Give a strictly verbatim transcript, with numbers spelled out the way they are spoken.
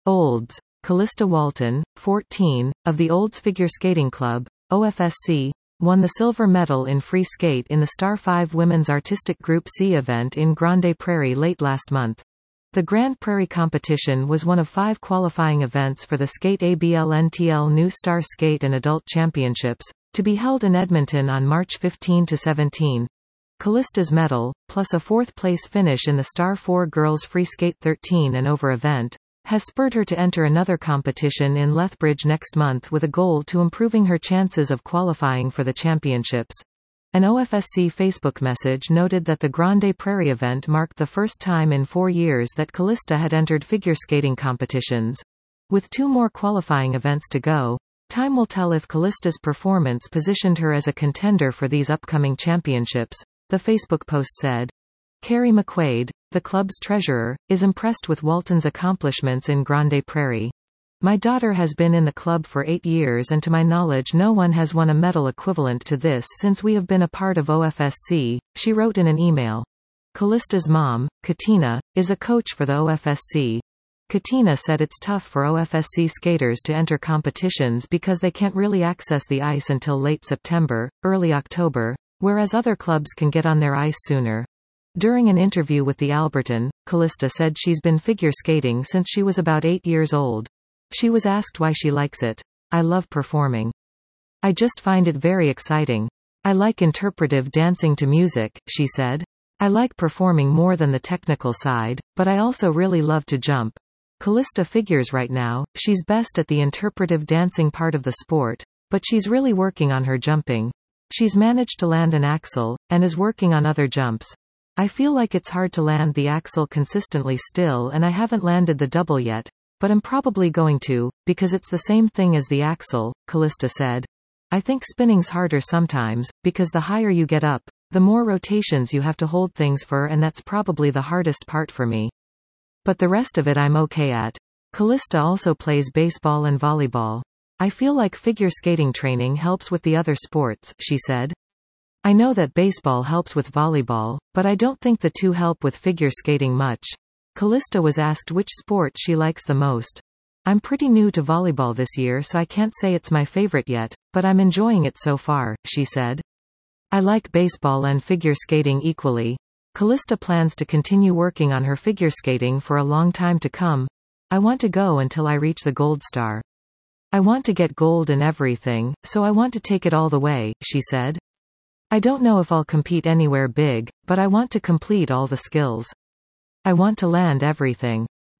Olds. Calista Walton, fourteen, of the Olds Figure Skating Club, O F S C, won the silver medal in free skate in the Star five Women's Artistic Group C event in Grande Prairie late last month. The Grand Prairie competition was one of five qualifying events for the Skate A B L N T L New Star Skate and Adult Championships, to be held in Edmonton on March fifteenth to seventeenth. Calista's medal, plus a fourth-place finish in the Star four Girls Free Skate thirteen and over event, has spurred her to enter another competition in Lethbridge next month with a goal to improving her chances of qualifying for the championships. An O F S C Facebook message noted that the Grande Prairie event marked the first time in four years that Calista had entered figure skating competitions. With two more qualifying events to go, time will tell if Calista's performance positioned her as a contender for these upcoming championships, the Facebook post said. Carrie McQuaid, the club's treasurer, is impressed with Walton's accomplishments in Grande Prairie. My daughter has been in the club for eight years and to my knowledge no one has won a medal equivalent to this since we have been a part of O F S C, she wrote in an email. Calista's mom, Katina, is a coach for the O F S C. Katina said it's tough for O F S C skaters to enter competitions because they can't really access the ice until late September, early October, whereas other clubs can get on their ice sooner. During an interview with the Alberton, Calista said she's been figure skating since she was about eight years old. She was asked why she likes it. I love performing. I just find it very exciting. I like interpretive dancing to music, she said. I like performing more than the technical side, but I also really love to jump. Calista figures right now, she's best at the interpretive dancing part of the sport, but she's really working on her jumping. She's managed to land an axel, and is working on other jumps. I feel like it's hard to land the axel consistently still and I haven't landed the double yet, but I'm probably going to, because it's the same thing as the axel, Calista said. I think spinning's harder sometimes, because the higher you get up, the more rotations you have to hold things for and that's probably the hardest part for me. But the rest of it I'm okay at. Calista also plays baseball and volleyball. I feel like figure skating training helps with the other sports, she said. I know that baseball helps with volleyball, but I don't think the two help with figure skating much. Calista was asked which sport she likes the most. I'm pretty new to volleyball this year so I can't say it's my favorite yet, but I'm enjoying it so far, she said. I like baseball and figure skating equally. Calista plans to continue working on her figure skating for a long time to come. I want to go until I reach the gold star. I want to get gold in everything, so I want to take it all the way, she said. I don't know if I'll compete anywhere big, but I want to complete all the skills. I want to land everything.